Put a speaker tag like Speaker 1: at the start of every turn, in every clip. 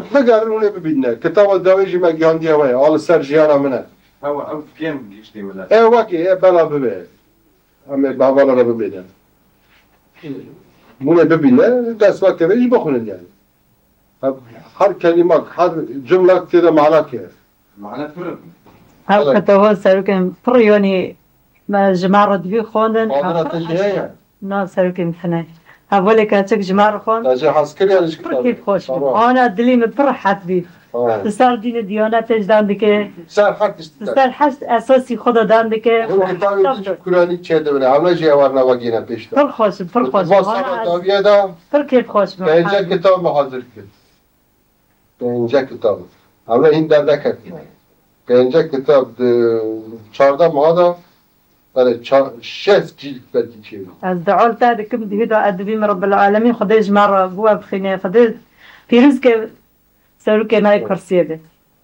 Speaker 1: بگرن اونه ببینه کتاب داویجی مگیاندی هوای آل سر جیانا منه
Speaker 2: او فيلم گشتی ولا
Speaker 1: وکی بلا ببین همه باوالا را ببینن مونه ببینه دست وقت ایش بخونن يعني هر كلمات هر جملة كده معناها كده
Speaker 2: معناه فرق
Speaker 3: هل كتبوا سركن بريوني ما جماعة دبي خوندن
Speaker 1: قادرة تجهية
Speaker 3: نا سركن ثناء هقول لك هاتك جماعة خون
Speaker 1: تاجي عسكري على شكل
Speaker 3: كيف خوش أنا دلي مبرحت بي تسار دين ديانات اجدان دكه
Speaker 1: سر حد
Speaker 3: تسار حس أساسي خدا دان دكه
Speaker 1: كتابي كوراني تشهد ولا عملا جوارنا وجينا بيشتا
Speaker 3: فر خوش
Speaker 1: وصلت داوية دا
Speaker 3: فر كيف خوش
Speaker 1: بينجا كتاب محاضر كده بينجا كتاب عملا هين در نكت بينجا كتاب 14 مادا برای 6 جلد بلکه چیه
Speaker 3: از دعال تا دکم دیگه ادبی رب العالمین خدایش مر بو بخینه خدای پیروز که سرک نای کرسیه ده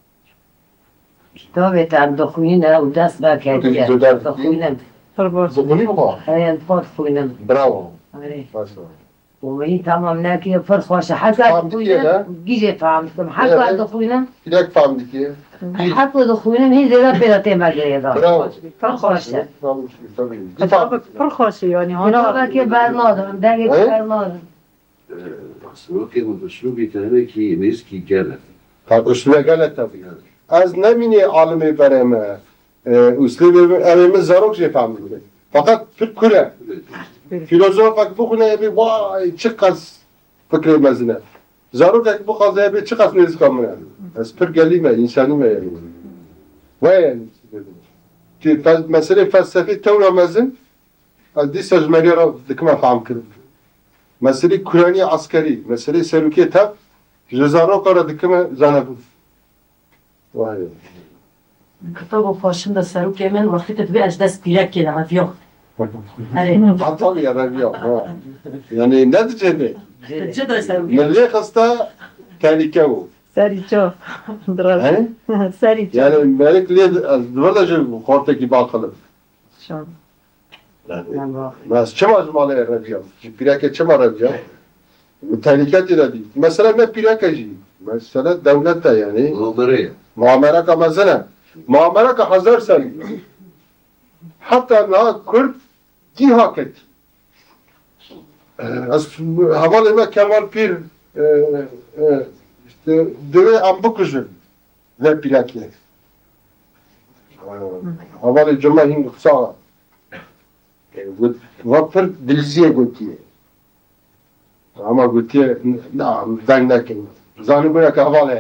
Speaker 4: کتابی تام دخوینه و دست با کردیه دخوینم
Speaker 3: فرباش
Speaker 1: بخونی بخواه
Speaker 4: هاي فوت خوینم
Speaker 1: براو
Speaker 4: آره
Speaker 1: باشو
Speaker 4: ومن تمام ناكي فرص خوش حقا دخوينم جيجي فهمتم حقا دخوينم
Speaker 1: یک فهمدی که
Speaker 4: حقا دخوينم هي زي ربنا تيما جيدا
Speaker 1: براو
Speaker 3: فر خوش
Speaker 1: فهمدی
Speaker 3: کتاب فر خوش یعنی
Speaker 4: انا
Speaker 3: هنا
Speaker 4: كي برنادم داگه برنادم
Speaker 5: اسلوبی تنه کی نیست کی گله
Speaker 1: اسلوب غلط طبیعی از نمینه عالمی برامه اسلوب برامه زاروک چه فهمیده فقط فکر فیلسوف اگه بخونه بی وای چقدر فکر مزنه زاروک اگه بخوازه بی چقدر نیست کامونه از پر گلیمه انسانی میه وای که مسئله فلسفی طور مزن از دی سجمری را دکمه فهم کرد مسئله کورانی عسکری مسئله سلوکی تب جزاروک را دکمه زنه بود وای
Speaker 6: كتابه فاشن ده سروك كمان وقتی تبقى دست بيرك كده عفيو أره
Speaker 1: حطالي يا ربيع يعني نتيجة ده
Speaker 6: جدا سروك
Speaker 1: من اللي خسته كان يكو
Speaker 3: سری چو درست سری چو
Speaker 1: يعني مالك ليه الولد جو خورتك باقلب
Speaker 3: شون
Speaker 1: بس چه ماله ربيع بيراك چه ما ربيع تهلكات دي مثلا ما بيراك جي مثلا دولتها يعني معامرة كمثلا معامرة كحزر سنة حتى انها كرد دي هاكت حوالي ما كمال بير دوی ام بکشن و پیراکیه حوالي جمعه هنگ خسارة وفر دلزیه گوتیه اما گوتیه نعم دنگ نکن زاني بنا كحوالي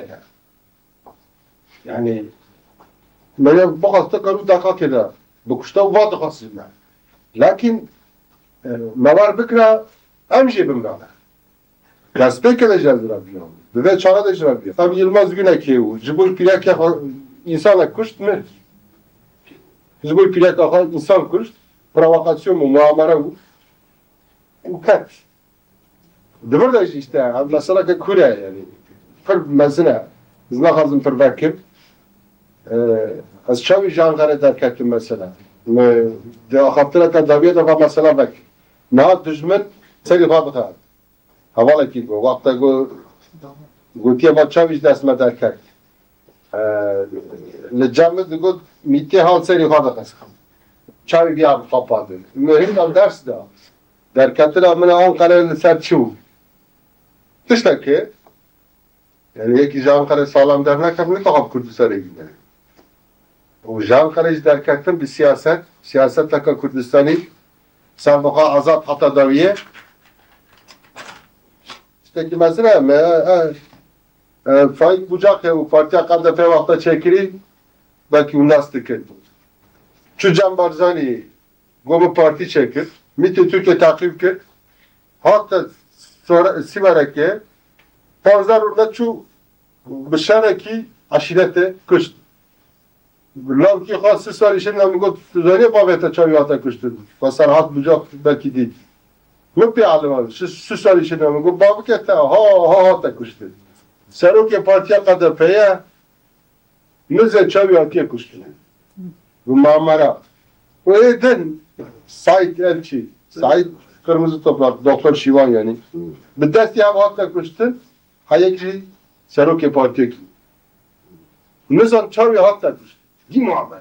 Speaker 1: يعني من بقص تقروا دقا كده بكشتا وواضح خاصنا لكن موار بكرة امشي بمرانا بس بكرة جلد ربيهم بذات شارع دش ربيهم طب يلماز güne كيو جبول بيلاك يا insana kuşt mı جبول بيلاك آخر insan kuşt provokasyon mu muamara bu ukat دبر işte mesela ki kure yani fır mesela biz ne hazım fır vakit از چاوی جانغره در کتیم مثلا در خاطر تداویه دفعه مثلا بک نه دشمن سری خواه بخواد حواله کی گو وقتا گوتیه با چاویش دست ما در کرد لجامه دو میتی حال سری خواه بخواد چاوی بیا خواپاده مهم هم درس دا در کتل من آن قرار سر چو تشتکه یعنی یکی جانغره سالم در نکم نتاقب کردو سره گیده و جان خارج در کردن به سیاست تک کردستانی صندوق آزاد حتی داویه işte ki mesela Faik Bucak ya bu partiye kadar fe vakta çekiri belki unastı ki şu Can Barzani gomu parti çekir miti Türkiye takip ki hatta sonra sivareke pazar orada şu bişareki aşirete kışt Lav ki khas sal işin nam got zani babeta çayata kuştu. Basarhat bucak belki değil. Yok bir alim var. Şu sal işin nam got babı kete ha ta kuştu. Sarok partiya kadar peye müze çayata kuştu. Bu mamara. O eden Said Elçi. Said Kırmızı Toprak Doktor Şivan yani. Bir ders ya hatta kuştu. Hayekci سروک پارتی نظام چاوی هات داشت دی معامله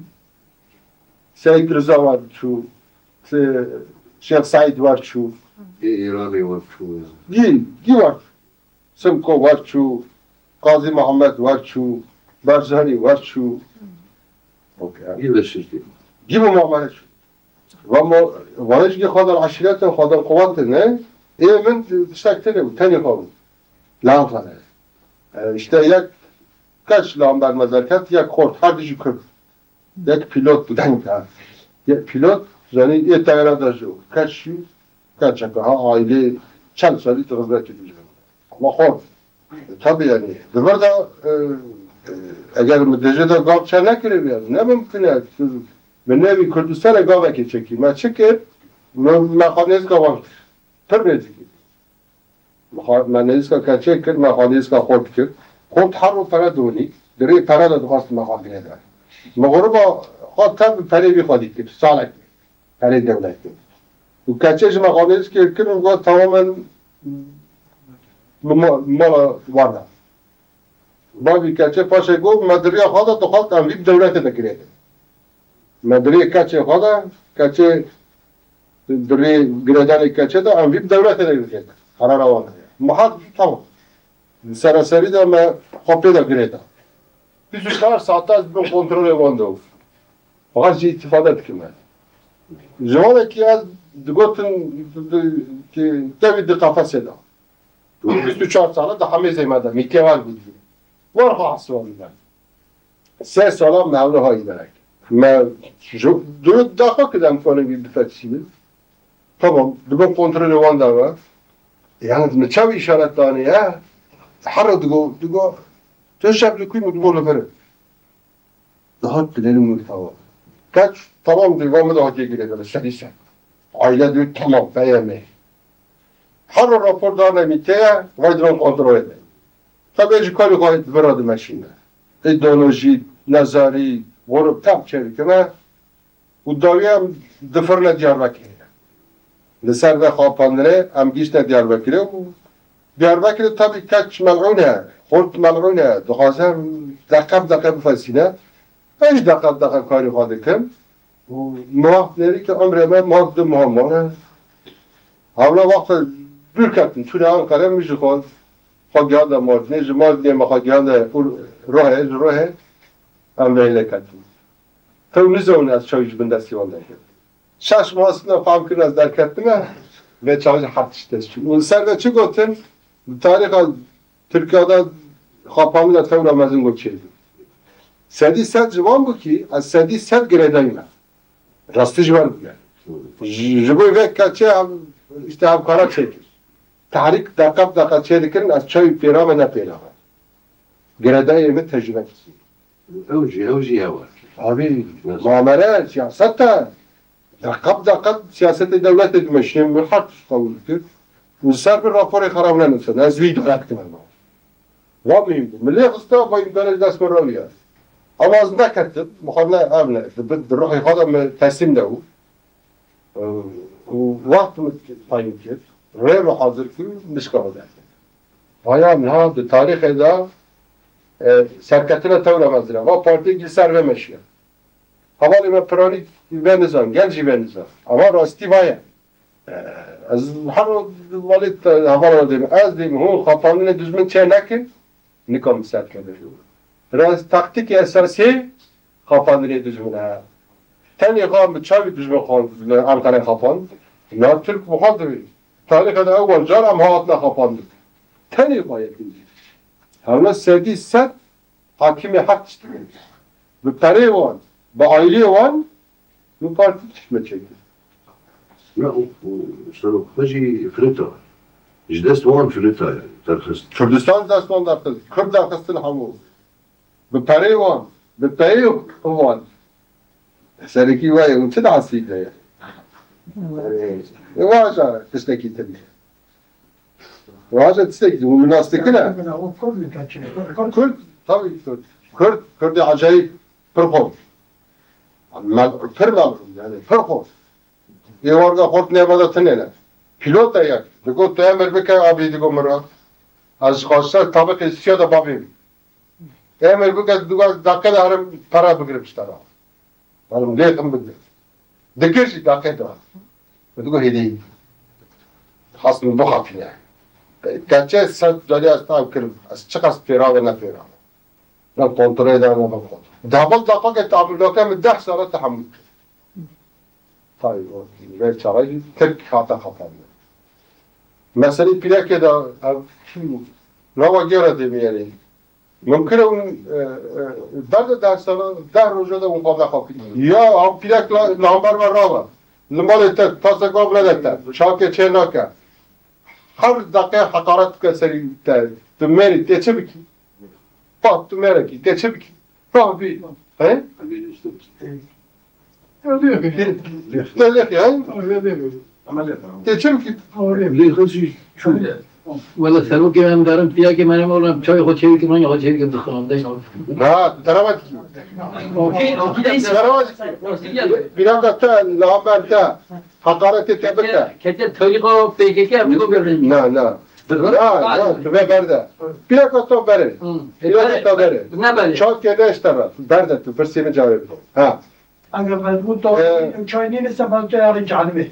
Speaker 1: سید رضا وارد شو شیخ سعید وارد شو
Speaker 5: ایرانی وارد شو
Speaker 1: دی وارد سمکو وارد شو قاضی محمد وارد شو برزهری وارد شو
Speaker 5: گیلشش دی
Speaker 1: دی معامله شو و ما وارد که خدا العشیرت خدا القوات نه من تشتكتني وتاني قوم لا فعلا işte یک kaç lamber mezarkat یک خورد هر دیجی کرد یک پیلوت بودن کرد یک پیلوت یعنی یه تغییرات داشته kaç ها aile چند سالی تغذیه کردیم ama خورد tabii yani bir de eğer müddetçe de gav çel nekire yani ne mümkün ya ben ne bir Kürdistan'a gav eki çekeyim ben çekip mekaniz gavam تربيتي ما نيسكا كاتشي كل ما خاليسكا خورد كل خورد حرو فردوني دري فرادة دخلت ما خالي هذا مغربا خاد تاب فري بي خالي كل صالح فري دولة كل وكاتشي ما خاليسكا كل وقت تماما مالا وارد بابي كاتشي فاشي قول مدرية خادا دخلت عن بيب دولة تذكريت مدرية كاتشي خادا كاتشي دری گردن کچه دا ام ویب دولت نگرفت قرار آوانه محق تمام سراسری دا من خوابه دا گرفت 24 ساعت از بین کنترل وانده فقط چی استفاده کنه جوانه که از دگوتن که دوید قفصه دا 24 ساعت دا همه زیمده میتوان بودی وارخواه حسوان میدن 3 سالا مهوله هایی درک من درود داخل کدم کنه بی بفتشی بید tamam, dugum kontrolü vanda var. Yani ne çavi işaret tane ya. Harro dugo. Teşebbüs lüküm dugo lefere. Daha dilerim muhtava. Kaç tamam dugum da hoca girecek. Şerişe. Aile diyor tamam beğenme. Harro raporlarına miteye vaydran kontrol edin. Tabii jikali gayet veradı meşinde. İdeoloji, nazari, vurup tam çevikine. Bu daviyem dıfırla Diyarbakır'a. لسر و خواباندنه هم گیشت دیاربکره و دیاربکره tabii kaç ملعونه خورد ملعونه دخوازم دقیق بفسینه هیچ دقیق کاری خواهده کم و محاق نری که عمر من محاق دو مهمانه حالا وقت دور کتن چونه آنکاره میشه خود خواهی ها دا مردنه جمال دیمه خواهی ها دا روحه هم ویله کتن تو نزونه از چایش بندستی وانده کرد şaşmasına farkın az derkettiğine ve çalışı hartıştı. Uluslararası çı gotun tarih Türkiye'de kapamı da tevramazın goçeydi. Sedi set civan bu ki az sedi set giredayına. Rastı civan bu yani. Jibu ve kaçı işte kara çekir. Tahrik dakika çekirin az çay pirame ne pirame. Giredayı tecrübe etsin.
Speaker 5: Evci ya var.
Speaker 1: Abi muamele siyasette دقیق سیاست دولت دمشق مرحله قبول کرد و سر به راپور خراب نمی‌شد از وی دارد که من واقعیم ملی قصد با این دانش دست مراویه اما از نکرد مخالفه امنه در روح خودم تسلیم دهو و وقت پایین کرد رو حاضر کرد نشکار داد آیا نه در تاریخ دا سرکتنا تورا مزرعه و پارتی گل سر و مشیه حوالی من پرانی و نظام گنجی و نظام اما راستی وایه از هر والد حوالا دیم از دیم هون خواهانین düzgün چه نکن نکام سر کرده راست تاکتیک اساسی خواهانین düzgünه تنی قام چاوی düzgün خواهان Ankara خواهان نه Türk مخاطب tarihte اول جار هم هاتنا خواهان تنی قایت havla sevdiği set hakimi hak istiyor bu tarihi var bu aile var bu parti çıkma çekti.
Speaker 5: لا وخجي فلتا جدست وان فلتا ترخص
Speaker 1: Kürdistan dastan darkız Kürt darkızın hamu bu tarihi var bu tarihi var seriki var ya çı da asıyla ya واجه تستكي تبي واجه تستكي ومناسبة كده كرد طبعا كرد عجيب فرقهم فرقهم يعني فرقهم يورجا خود نبضة تنينه pilot da yak. Digo temel beke abi digo mera. از خواستن طبق سیاد بابیم امر بگه دقیقه دارم پرا بگیرم اشترا دارم لیقم بگیرم دکرشی دقیقه دارم بگو هیدی خواستم بخافینه گرچه صد جالی از تایم کرم از چقدر پیرا و نپیرا نه کنترل دارم نه بخون دابل دقیقه که تعبیر داکم 10 ساله تحمل طيب غير شرعي ترك خطأ مسألة بلا كده نوع جرد يعني ممكن أن بعد ده رجوع مقابلة خفيفة يا هم بلاك لامبر مرة لما تاسع قبل ده شاكة شناكة هر دقيقة حقارات كسري تمري تشبكي بات تمري تشبكي رابي ها لا لا يعني تشبكي
Speaker 7: ليه خشي شو ولا سلو که من دارم پیا که منم اولم چای خود چوی که من یا خود چوی که بخورم دیگه
Speaker 1: نه درآمد بیرام داشته لامبر تا حقارت تبکه
Speaker 7: که طریقا پیکی که میگم بریم
Speaker 1: نه نه نه تو برده بیا کاتو بره بیا کاتو بره
Speaker 7: نه بره
Speaker 1: چاک که نشتره برده تو برسیم جواب ها
Speaker 8: اگر مضمون تو چاینی نیست من تو یاری جانبه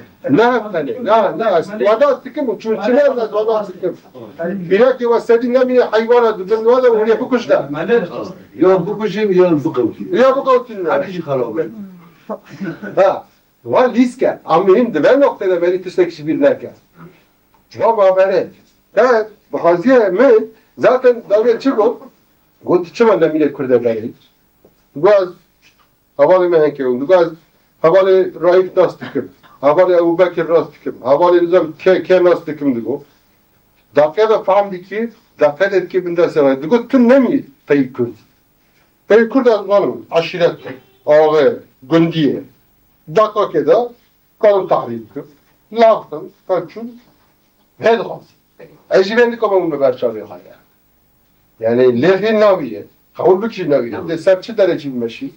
Speaker 1: نه وضع سکم چون چنین از وضع سکم بیا که وسطی نمی حیوانات دنیا ده ولی بکش ده
Speaker 5: یا بکشیم یا بقوتیم
Speaker 1: یا بقوتیم
Speaker 5: هرچی خرابه
Speaker 1: ها وان لیسکه امین دو نقطه ده بری تشتکش بیر نکه و بابره ده بخوازیه من zaten دولت چی گفت چه من نمیره کرده بری گفت حوالی من که اون گفت حوالی رایف دست کم حوالی ابوبکر راست کم حوالی نظام که راست کم دیگو دقیقه فهم دیکی دقیقه دیکی بنده سرای دیگو تو نمی پی کرد از منو عشیرت آقا گندیه دقیقه که دا کارم تحریم کرد لاختم کارچون هد خواست اجیبه نیکم اون برچاوی خواهی یعنی لیخی ناویه قول بکشی ناویه ده سب چه درجی بمشی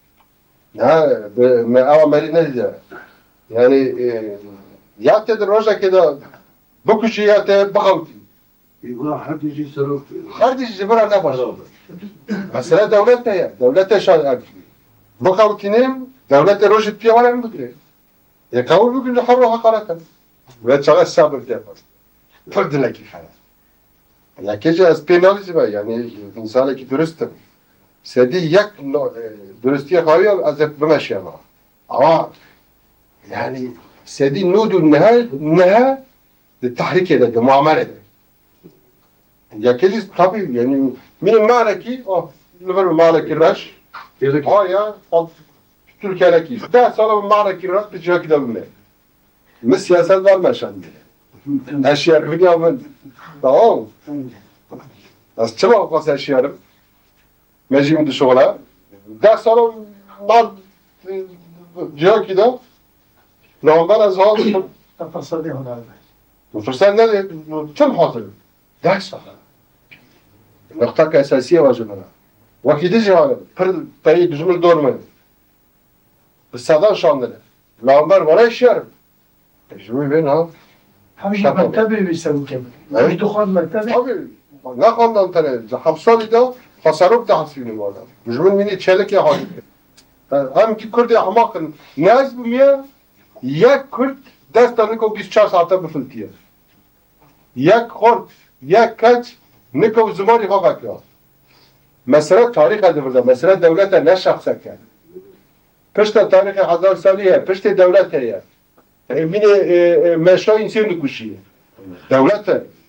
Speaker 1: نه عملی ندیده یعنی یا ته روزه که دا بکشی یا ته بخوتی
Speaker 5: يبغى حد يجي يسرق
Speaker 1: هر چیزی جبران نباشه مثلا دولت شان ارکی بخوتینیم دولت روزت پیوانه میگیره یک قول بکنه حر و حقارت و چقدر صبر دارد فرد لکی خلاص لکه از پینالیزم یعنی انسانی که درسته سدی یک درستی خواهی از بمشی اما يعني سدي نود النهاية للتحريك ده معاملة ده يا كليس طبيعي يعني من المالكي نفر المالكي الرش يا تركيا لكي ده صار المالكي الرش بجوا كده بمن مش سياسة دار مشان أشياء فيها من تمام بس شباب قاس أشياء ماشي من الشغلة ده صار بعد جوا كده لو از حال
Speaker 8: تفصیلی هنر
Speaker 1: مفصل نه چون حاصل ده سال نقطه که اساسیه واجب نه وقتی دیگه حالا پر پری جمله دور من به صدا شامله لامبر ورای شهر جمله بین ها
Speaker 8: همین مکتبی میسازم که من دخان مکتبی
Speaker 1: نه خواندم تره 7 سالی دا خسارت تحصیل می‌کردم جمله منی چلک حالی هم کی کرد احمق ناز میاد یک کرد دستان کو 24 ساعته بفلتیه یک خورد یک کچ نکو زمانی ها بکرد مثلا تاریخ دولت مثلا دولت نه شخصه کرد پشت تاریخ 1000 سالیه پشت دولت هست مین مشای انسان کشیه دولت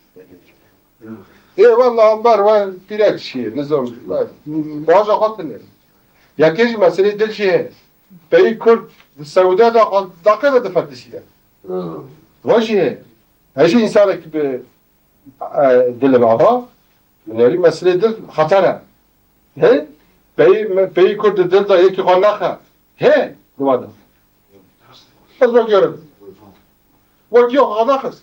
Speaker 1: والله انبار و پیرک شیه نظام واجه خاطنه یکیش مسئله دل شیه پی کرد السعودية دقيقة دفتشيها واجهة هاجي إنسانك بدل بعضها من هذه مسألة دل خطرة هي بي كرد دل ده هيك خناخة هي لماذا بس بقولك وجيه خناخس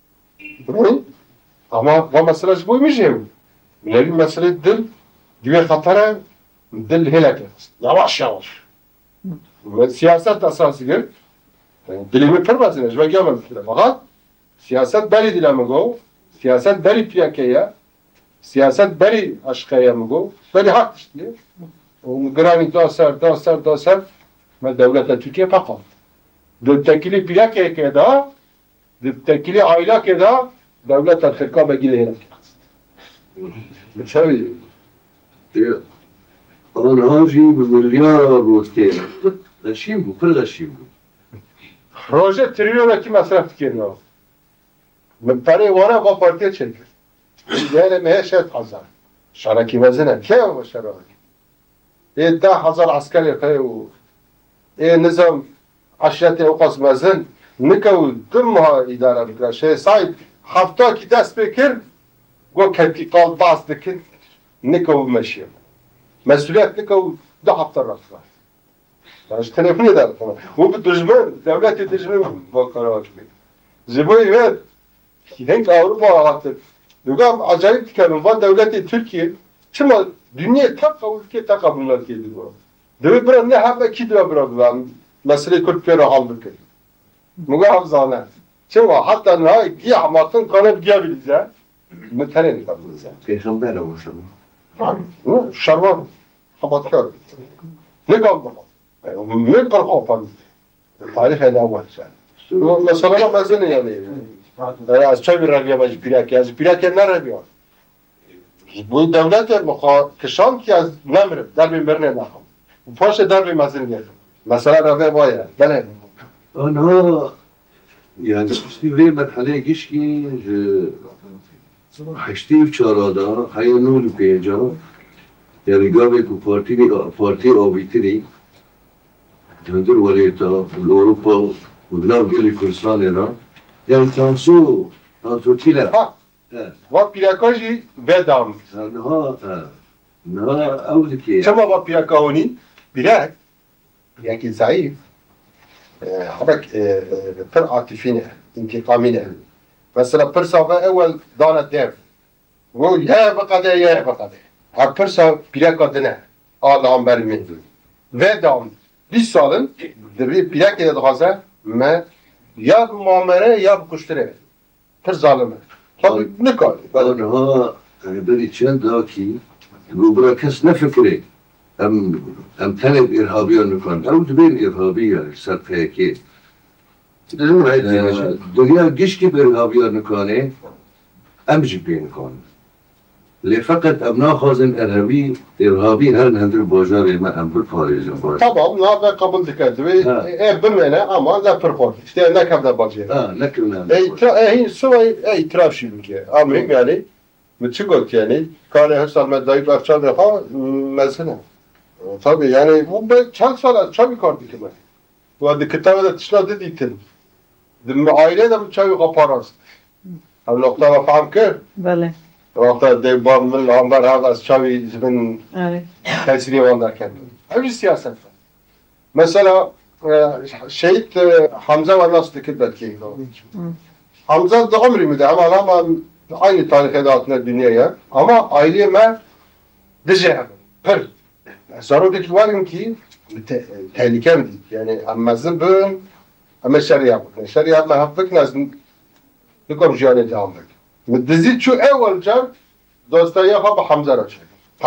Speaker 1: أما مسألة جبوي مش هي من هذه مسألة دل دي خطرة دل هلاك يواش يواش siyaset asasıdır. Yani dilimi kırmasın. Jva gelmem fikre. Fakat siyaset beli dilemi go. Siyaset beri piyakaya, siyaset beri aşkaya mı bu? Beri hak işte. O grani dasar, me devlete Türkiye pakal. Döptekili piyakaya da, döptekili aylakaya da, devlete Türkiye begile
Speaker 5: Çavi. Anhaji milyar rote.Laşim bu, pırlaşim bu.
Speaker 1: Roje trilyonaki masraf tükeniyor. Parayı vara va partiye çekiyor. Yani meşet hazar. Şaraki vazine. Kya o şaraki? 10,000 asker yapıyor. Nizam aşireti okas mazın. Nikav tümha idare bikra. Şey sahip hafta ki dest bekir. Go kenti kal bas dikin. Nikav meşiyor. Mesuliyet nikav da hafta rastlar. Yani telefon eder sana. Bu bir düşman, devlet düşmanı bu karar çıkıyor. Ziboy ver. Henk Avrupa ağattır. Dugam acayip dikenim var devleti Türkiye. Şimdi dünya tak ülke tak bunlar diye bu. Devi bura ne haber ki diyor bura. Mesele Kürt peri haldır ki. Muga hafızana. Şimdi hatta ne ki hamatın kanıp giyebiliriz ya. Mütenen yapabiliriz ya.
Speaker 5: Peygamber olsun.
Speaker 1: Şarvan. Habatkar. Ne kaldı? Ne kaldı? Tarih elavvar yani. Mesela mezun yani. Az çay rabiya bacı pilak az pilak ne rabiya? Bu devlet kışan ki az memr darbe merne nakam. Bu paşa darbe mezun geldi. Mesela rabiya baya. Ben
Speaker 5: Ana yani işte bir merhale geç ki haşti çarada hayırlı peyca yani gavek parti avitiri döndür valiyeta Avrupa bunlar bir Kürdistan'a yani tansu Türkiye'ler
Speaker 1: ha. Vak pilakajı vedam.
Speaker 5: ne avdiki
Speaker 1: Çama vak pilakahoni bilak yani zayıf. Habak per atifine, intikamine. Mesela persa evvel dana dev. Bu ya bakade. Ha persa plaka dene. Allah'ın verimi. Ve devam. Bir salın bir plaka da gaza me ya muamere ya kuşture. Per zalime. Tabii ne kadar.
Speaker 5: ana bir için daha ki bu bırakız ne fikri em teneb irhabiyan kan ev dibin irhabiya serpeki dünya giş gibi irhabiyan kanı em jibin kan li fakat em nakhazin irhabi her hendir bajarı ma em bir parizin var
Speaker 1: Tamam, ne kabul dikkat ve bimene ama ne perform. İşte ne kadar bakıyor.
Speaker 5: ne kılmam
Speaker 1: itiraf şimdi. Amim yani. Mütçük yani. Kale hesal meddayıp afçal defa mesela. Tabii yani bu çok salat çok yukarıdı ki ben. Bu adı kitabı da tışladı diktin. Dimi aile de bu çok kaparaz. Hem nokta ve faham ki.
Speaker 3: بله
Speaker 1: Nokta devamlı من الأنظار هذا شوي من
Speaker 3: آره
Speaker 1: tesiri vandarken. Hem siyaset. Mesela şehit Hamza var nasıl dikkat belki. Hamza da ömrü müde ama aynı tarihte altında dünyaya ama aileme dice per. Zaruri varım ki tehlike mi yani amazın bugün ama şeriat. Şeriat mahfık nazım nikom jiyane devam ediyor. Dizi şu evvelce dostaya hava Hamza raçı.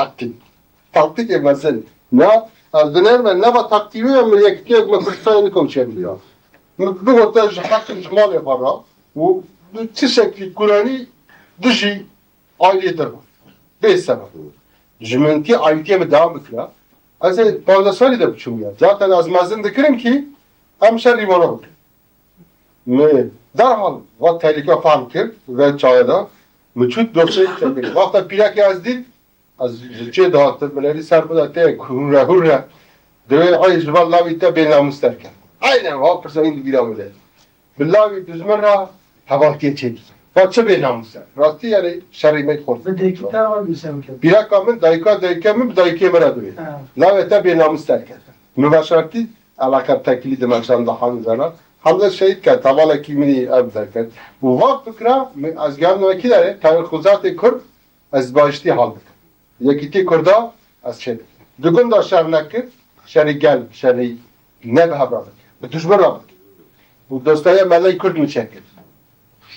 Speaker 1: Taktik mesela. Ne az döner ve ne var taktiği ve mülkiyeti yok mu kırsayını konuşabiliyor. Bu orta hakkın ihmal yapar. Bu çeşitli Kur'an'ı dışı ailedir. Beş sebep. Cümleti aileye mi devam ediyor? Aslında bazı söyle de biçimiyor. Zaten az mazın dikirim ki hem şerri bana bakın. Ne? Derhal vakt tehlike falan kır ve çağda müçük dosyayı çekilir. Vakta plak yazdı az zilçe dağıttı. Beleri serpıda tek hurra. Deve ayız vallahi bitti ben namus derken. Aynen vak persa indi bir amule. Billahi düzmera havatiye çekti. Fatça ben namus der. Rastı yani şerrimet kordu.
Speaker 8: Bir de iki tane var bir sevki.
Speaker 1: Plak amın dayıka mı dayıka mera duruyor. Lavete ben namus derken. Mübaşarati alakar tekili demekten daha Hamza'na. Hamza şehit ki tavala kimini ev derken. Bu vak fıkra az gelme vekilere tarihuzat-ı Kürt az başti haldık. Yekiti Kürt'a az şeydik. Düğün da şer nekir, şeri gel, şeri ne habradık. Düşman radık. Bu dostaya melek Kürt mü çekir?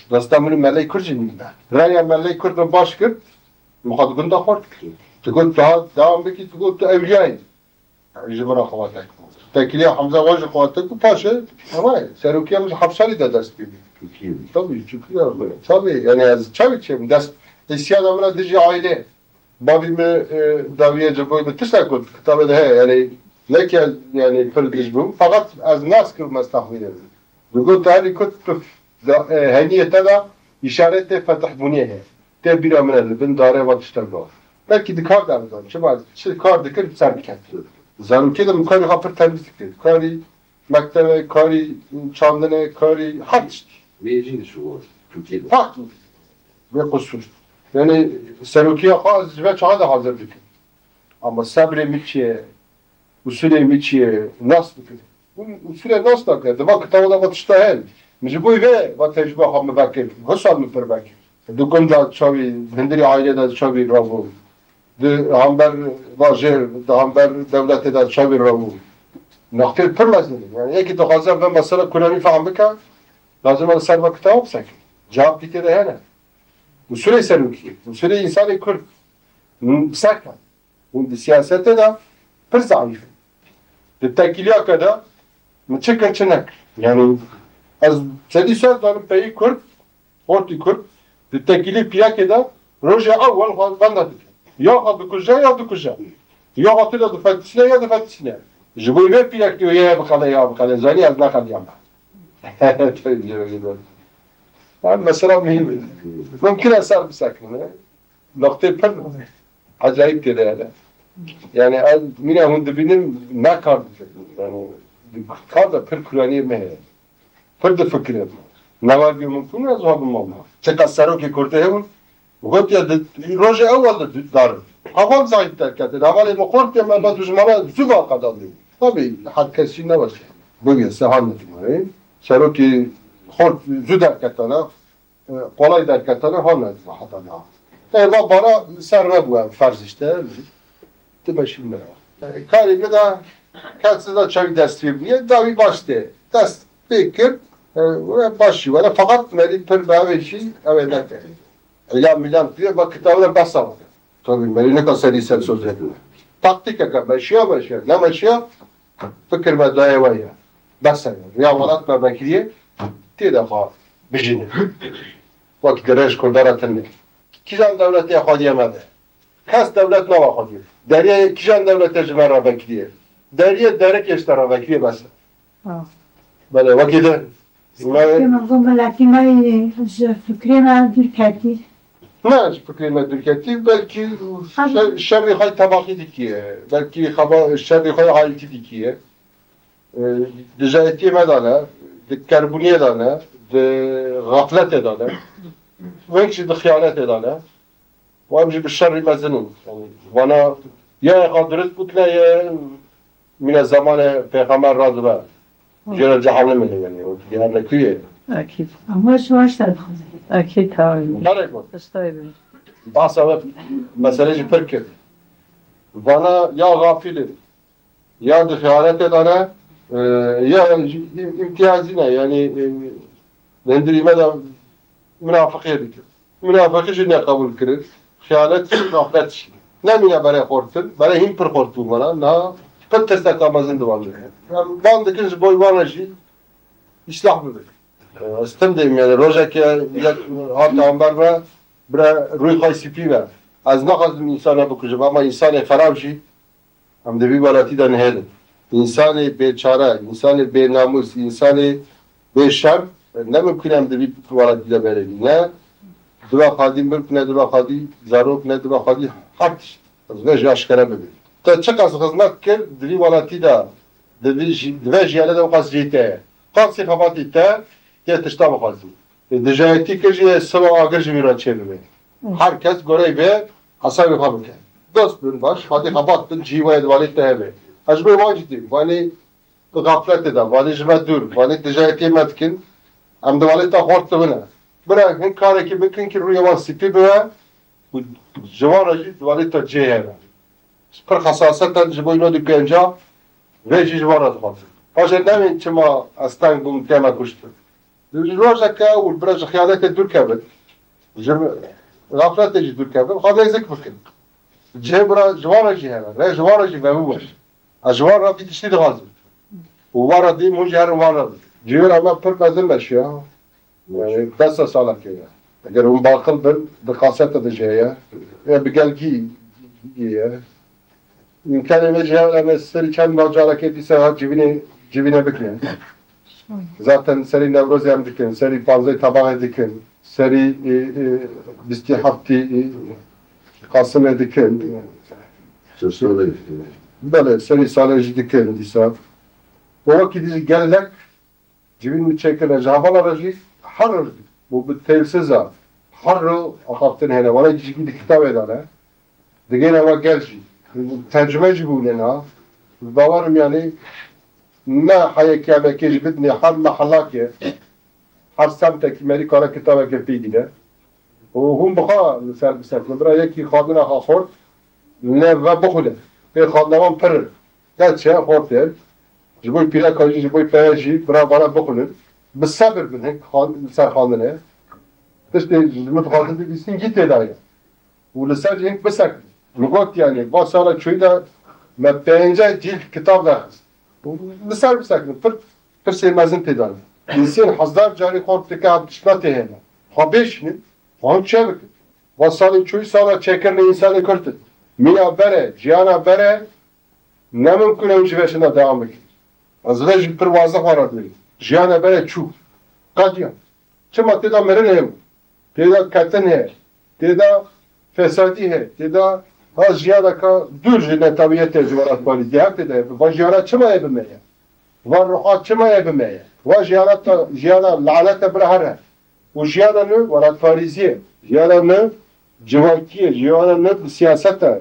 Speaker 1: دستمون ملای کرد جنیده رای ملای کرد باش کرد مخاط گنده خورد تقول دام بکی تقول تو اولیایی جبرا خواتك تاكلي حمزه واجه خواتك وباشا هواي ساروكي مش حبسالي ده دست بيبي طبيعي شكرا طبيعي يعني از چاوي چم دست السياده ولا دجي عائله بابي من داويه جبوي بتشتكل كتاب ده يعني لك يعني كل جبهم فقط از ناس كل مستحوينه بقول تعالي كنت هنيه تبع اشاره فتح بنيه تبيرا من البن داره وتشتغل belki dikar derdi. Şimdi kar dikir sen dikkat. Zaruki de mukari hapır temizlik dedi. Kari mektebe, kari çandene, kari hak işte.
Speaker 5: Mecin şu var. Türkiye'de.
Speaker 1: Hak ve kusur. Yani serukiye haz ve çağa da hazır dikir. Ama sabre miçiye, usule miçiye, nasıl dikir? Usule nasıl dikir? Deva kitabı da batışta hel. Mecburi ve tecrübe hamı bekir. Husal mı per bekir? Dukun da çavi, hindiri aile da çavi ravu. همبر واجر همبر دولت در شبیر رو نقطه پر لازم yani یکی تو خواهد و مثلا کنانی فهم بکن لازم از سر و کتاب سکن جواب دیگه ده نه usul seruki usul insanı Kürt سکن اون siyasette de پر ضعیف تکیلیا کده مچکن چنک yani از سدی سال دارم پیی Kürt orti Kürt تکیلی پیا کده روز اول خواهد بنده یا بکجا یا بکجا یا قاتل دفترسine ya dفترسine جبوی به پیرک دیو یا بخاله زنی از نخالیم مثلا مهم ممکن اثر بسکنه نقطه پر acayip dedi yani. Yani yine hun dibinin ne kardı yani karda per Kur'an'ı mı per de fikir etme. Ne var bir mümkün az habım olma. Çekasaro ki kurte hevun وقلت يا روجي اول دار اول زايد تركت اول ما قلت ما بدوش مرة زبا قدامي طبيعي حد كسي نباش بقي سهانة ماي سروكي خلط زود كتانا قولای در کتانا هانه حتى نه ایوا بارا سر نبوه فرض işte تباشیم نه کاری که دا کسی دا چاوی دستی بینیه داوی باشته دست بکر باشی ولی فقط ملی پر به اوشی اوه نکه İlan milan diye bak kitabına basamadı. Tabii beni ne kadar serisen söz ediyor. Taktik yakar, meşya. Ne meşya? Fikir ve daya var ya. Basamadı. Ya valat me bekliye. Diye defa bijini. Bak gereş kurdaratını. Kizan devleti yakadiyemedi. Kas devlet ne vakadiyor? Derya kizan devleti cimara bekliye. Derya derek eştara bekliye basa. Böyle vakide.
Speaker 9: منظومة لكن ما فكرنا دürketi.
Speaker 1: Ne fikrime dürketti? Belki şerri hay tabaki dikiye. Belki şerri hay haliti dikiye. Düzeytiye medane, karboniye dane, gaflet edane. Belki de hıyanet edane. Ve bir şerri mezenun. Bana ya kadret kutla ya min zamanı peygamber razı var. جرا جهنم میگن یعنی نکیه
Speaker 3: أكيد
Speaker 9: أما شو أشتغل خزي.
Speaker 3: أكيد تاوي
Speaker 1: نره کن
Speaker 3: تستوي
Speaker 1: بحث مسئله پر کرد وانا یا غافلم یا خیانت داره یا امتیازی نه یعنی نندریمه da münafıkıya dikir münafıkı ne kabul kirir خیانت غفلت نه مینه برای خورتن برای هم پر خورتون بنا نه قد تستقامزن دوامه ben de kinci boyvanajı islah mıdır? Istemdeyim yani rojaki hatta ambar ve bira ruy khaysipi ve az naqazım insana bakacağım ama insanı farabji hem de bir balati da nehedin. İnsanı beçara, insanı benamus, insanı beşer ne mümkün hem de bir balati da verelim. Ne dua kadim bir ne dua kadim zarok ne dua kadim hak işte. Az vece aşkara bebi. Ta çakas hizmet kir dri balati da دواجی علی دو قصدیته، قصدی خباتیته که تشتا بخوازی. دجایتی که جی سبا آگرج میران چه ببین. هر کس گوری به حسابی خواب بکن. دوست بین باش، خاطی خبات بین جیوه دوالی تهبه. اجبه واجدی، وانی غفلت دا، وانی جمع دور، وانی دجایتی مدکن، هم دوالی تا خورد بینه. برای این کاری که بکن که روی وان سپی بوه، و جوان راجی دوالی تا جه هبه. پر خصاصتا جبوینو دی کنجا، Veci var az fazla. Paşa demin çima aslan bu tema kuştu. روزك والبرج خيانات الدور كابل غفلت تجي الدور كابل هذا يزك بكن جبرا جوارا جهة لا جوارا جهة هو الجوار في تشتي غازي وورا دي مو جهر ورا جيرا ما بر بزل ماشي يعني بس صالح كده اگر هم باقل بقاسته دجايا بقلقي يمكن يجي لما سري كان مجالا كده ساعات جبينه بكن zaten seri Nevruz hem dikin, seri Panzay Tabağı dikin, seri Bisti Hafti Kasım dikin. Böyle seri Salih dikin disa. O vakit gelirler, cibin çekilen havalar acı, harr bu bir telsiz ha. Harr akaptın hele, bana ciddi kitap eder. Digene ama gelci, tercümeci bu ne ha? Bavarım yani. نه حیا که بکیش بدنی هر محله که هر سمت که مری کار کتابه که پیدیده و هم بخواه سر بسکن برای یکی خادم ها خورد نه و بخوده به خادمان پر گل چه خورده جبوی پیره کاجی جبوی پیرجی برای بارا بخوده بصبر بنه سر خاندنه تشتی متخاطب بیسین گیت داره و لسر جنگ بسکن نگوت یعنی با سالا چوی دا ما پنجه جیل کتاب دارست بسر بسکن پر سیرمزین پیدانه انسان حضار جاری خورد که دشمنته هنه خابشنی خان چه بکن و سالی چوی سالا چکرن انسانی کرد میا بره جیانا بره نممکنه اونجا بشنه devam بکن از رجل پر واضح وارد بگی جیانا بره چو قدیان چما تیدا مرن هم تیدا کتن هر تیدا فسادی هر تیدا az jiyada ka dur jine tabiyete jivarat bali diyakte de va jiyana çima ebmeye va ruhat çima ebmeye va jiyana lanete brahara u jiyana ne varat fariziye jiyana ne civakiye jiyana ne siyasete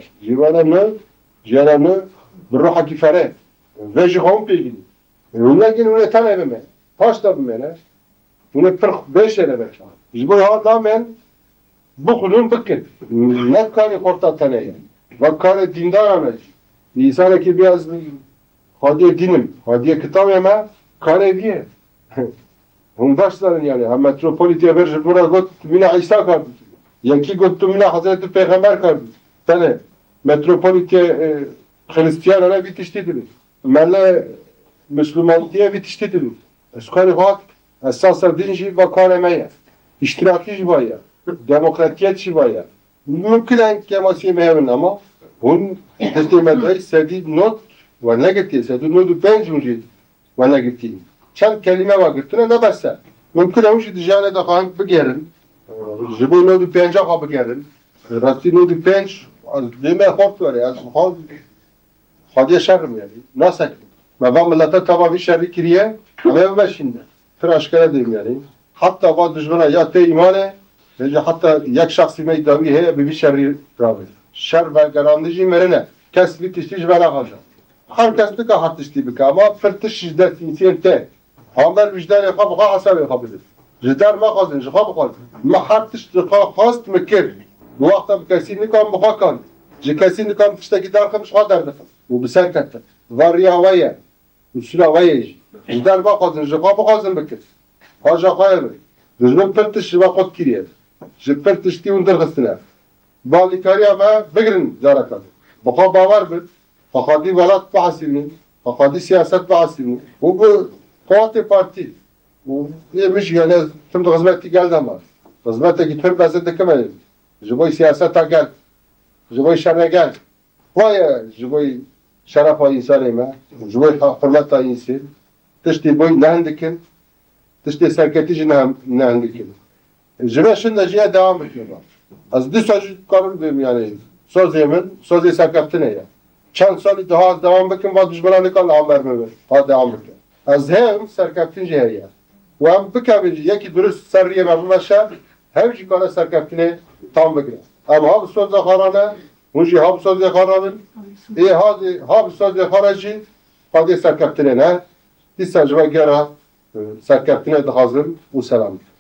Speaker 1: jiyana ne ruha kifare ve jihom pegini lakin une tam ebmeye paş da bmene une 45 sene bekler jibo ya da men بخلون بکن نه کاری خورتا تنه و کار دیندار همه ایسانه که بیاز خادی دینم خادی کتابه ما کاره بیه هم باش دارن یعنی هم متروپولیتیه برش برا گفت مینا عیسی کرد یکی گفت تو مینا حضرت پیغمبر کرد تنه متروپولیتیه خریستیان بیتشتی دید مله مسلمانتیه بیتشتی دید از کاری خواهد اساس دینجی و کاره میه اشتراکیش باید demokratiyet çi var ya. Mümkün ki masaya mevcut ama hun destemedayı sedi not ve ne gitti sedi notu benzinci ve ne gitti. Çend kelime var gitti ne bassa. Mümkün ki dijane de kan begerin. Jibo notu penca ka begerin. Rasti notu penç deme hort var ya. Hadi şerrim yani. Nasıl? Mevlam millete tabi şerri kiriye ama başında. Tıraşkara diyeyim yani. Hatta bazı düşmana ya te imane حتی یک شخصی میدانی هی به شری راوی شر و گراندیجی مرنه کسی بیتشتیش برا خواهد هر کس بکه حتشتی بکه اما فرتش شدت اینسیل ته همبر وجدان خواب خواه حساب خواب بده جدار ما خوازن جخواب خواد ما حتش دخواه خواست مکر وقتا کسی نکام بخواه کن جه کسی نکام تشتکی دار خمش خواه در دفت و بسر کته واریا ویه اصولا ویه جدار ما خوازن جخواب خوازن بکر خواجه خواه بری رجمن فرتش و خود کریه جبر تشتي وندرغستنا بالكاريا ما بقرن زاركان بقى باور بد فقادي ولات بعسيني فقادي سياسات بعسيني وبو قوات بارتي ومش يعني تم غزمتي قال دمار غزمتك تفهم بس انت كمان جبوي سياسات قال جبوي شرع قال ويا جبوي شرف انسان ما جبوي حرمت انسان تشتي بوي نهندكن تشتي سركتي نهندكن جمعشون نجیه devam ediyorlar. Az bir sözcük kabul edeyim yani. Söz sakaptine ya. Çend salı daha devam bakın ve düşmanlarla kan haber ver. Ha devam ediyor. Az hem sakaptince ya. Ve hem bu kabinci yeki dürüst sarıya mevlaşa hem jikana sakaptine tam bakın. Ama ha bu sözde kararına, muji ha bu sözde kararın. Hadi ha bu sözde kararcı hadi sakaptine ne? Disajva gera sakaptine de hazır. Bu selam.